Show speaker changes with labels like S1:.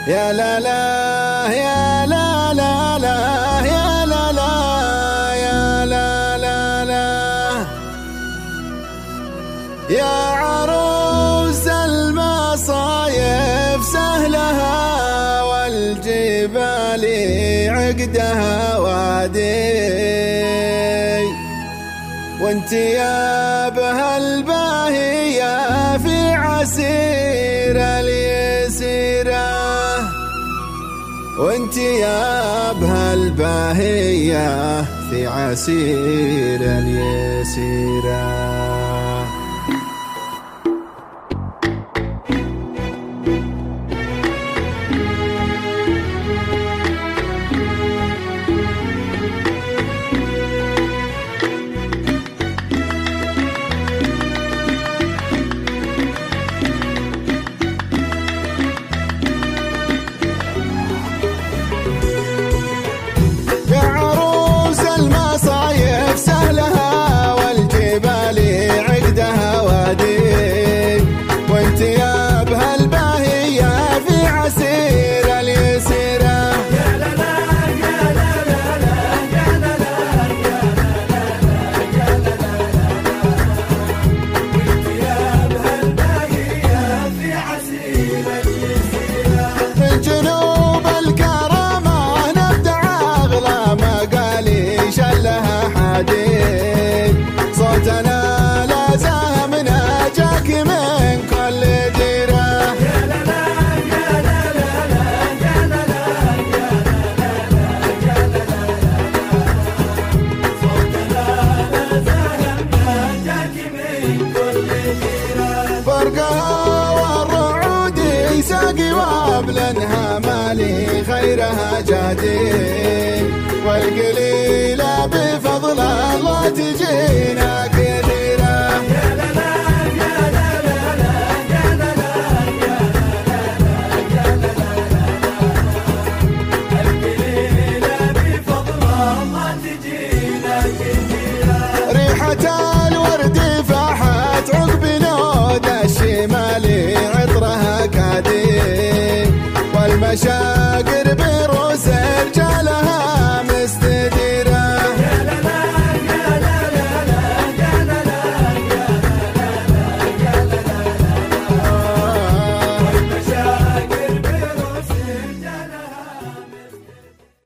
S1: يا لا لا يا لا لا لا يا لا لا يا لا لا لا يا عروس المصايف سهلها والجبال عقدها وادي، وانت يا بها الباهية في عسير اليسيرة، وانت يا بها الباهية في عسير اليسيرة. صوتنا لا زامنا جاك من كل ديرة. يا لا لا يا لا لا لا يا لا لا يا لا لا يا لا لا صوتنا لا زامنا جاك من كل ديرة. فرقها والرعود ساقي وابلنها مالي خيرها جادي، والقليلة بفضل الله تجينا كثير.